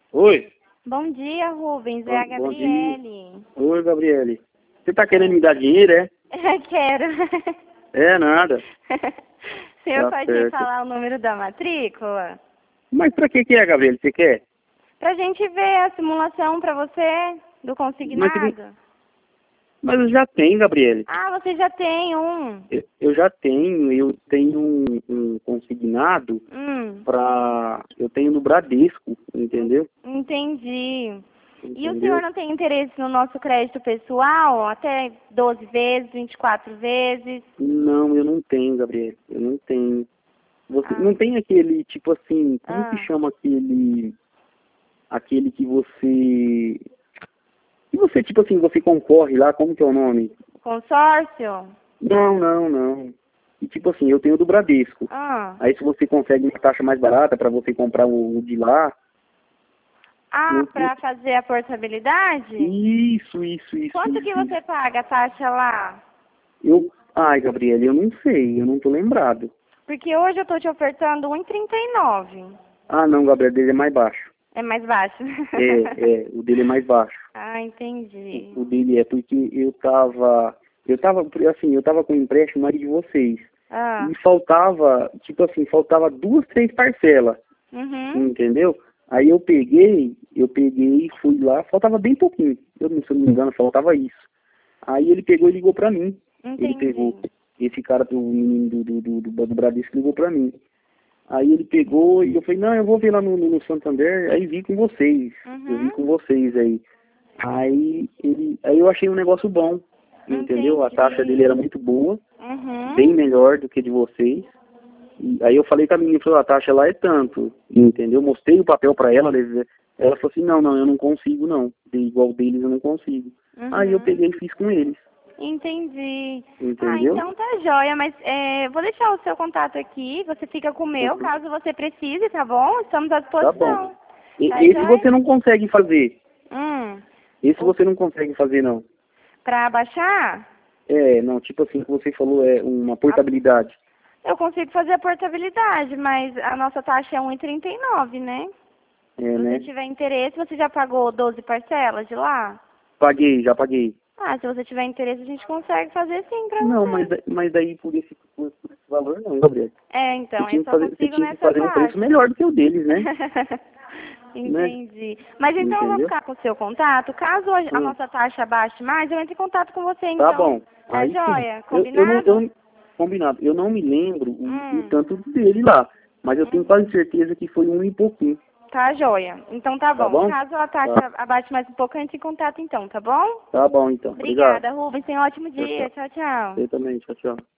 Oi? Bom dia, Rubens. É a Bom dia. Gabriele. Oi, Gabriele. Você tá querendo me dar dinheiro, é? Quero. É, nada. O senhor Tá pode me certo. falar o número da matrícula? Mas pra que é, Gabriele? Você quer? Pra gente ver a simulação pra você do Mas, consignado. mas eu já tenho, Gabriele. Ah, você já tem um. Eu já tenho. Eu tenho um consignado pra... Eu tenho no Bradesco, entendeu? Entendi. E o senhor Entendeu? não tem interesse no nosso crédito pessoal? Até 12 vezes, 24 vezes? Não, eu não tenho, Gabriele. Eu não tenho. Você Ah, não tem aquele, tipo assim, como que ah. chama aquele que você, tipo assim, você concorre lá, como que é o nome? Consórcio? Não. E tipo assim, eu tenho do Bradesco. Ah. Aí se você consegue uma taxa mais barata para você comprar o de lá, Ah, não, pra fazer a portabilidade? isso. Quanto que você paga a taxa lá? Ai, Gabriela, eu não sei, eu não tô lembrado. Porque hoje eu tô te ofertando 1,39. Ah, não, Gabriela, dele é mais baixo. É mais baixo. O dele é mais baixo. Ah, entendi. O dele é porque eu tava com o empréstimo aí de vocês. Ah, E faltava, tipo assim, faltava 2, 3 parcelas. uhum, Entendeu? Aí eu peguei e fui lá, faltava bem pouquinho. Se eu não me engano, faltava isso. Aí ele pegou e ligou pra mim. Ele entendi. pegou, esse cara do menino do Bradesco ligou pra mim. Aí ele pegou e eu falei, não, eu vou ver lá no Santander, aí vi com vocês. Eu vi Uhum, com vocês aí. Aí eu achei um negócio bom, entendeu? A taxa dele entendi. era muito boa, bem Uhum, melhor do que de vocês. E aí eu falei com a menina, falou, a taxa lá é tanto, entendeu? Mostrei o papel para ela, ela falou assim, não, eu não consigo não, igual deles eu não consigo. Aí eu uhum, peguei e fiz com eles, entendi. Ah, entendeu? então tá jóia, mas vou deixar o seu contato aqui, você fica com o meu, Uhum. caso você precise, tá bom? Estamos à Tá bom. disposição. Tá Esse jóia? você não consegue fazer, esse O, você não consegue fazer não. pra baixar? Não, tipo assim, que você falou, é uma portabilidade. Eu consigo fazer a portabilidade, mas a nossa taxa é 1,39, né? É, Se você né? tiver interesse, você já pagou 12 parcelas de lá? Paguei, já paguei. Ah, se você tiver interesse, a gente consegue fazer sim pra Não, você. mas daí por esse valor não, Gabriel. Você Então, eu tinha que só fazer, você consigo tinha que nessa fazer um preço taxa. melhor do que o deles, né? Né? Entendi. Mas então eu vou Entendeu? ficar com o seu contato. Caso a Hum. nossa taxa baixe mais, eu entro em contato com você Tá então. bom. Tá Aí sim. joia? Eu não, Combinado? combinado. Eu não me lembro o Hum, tanto dele lá, mas eu tenho hum. quase certeza que foi um e pouquinho. Tá joia. Então tá Tá bom. bom? Caso a Tá. taxa abaixe mais um pouco, eu entro em contato então, tá bom? Tá bom então. Obrigado. Obrigada, Rubens. Tenha um ótimo Tchau, dia. tchau. Tchau, tchau. Você também. Tchau, tchau.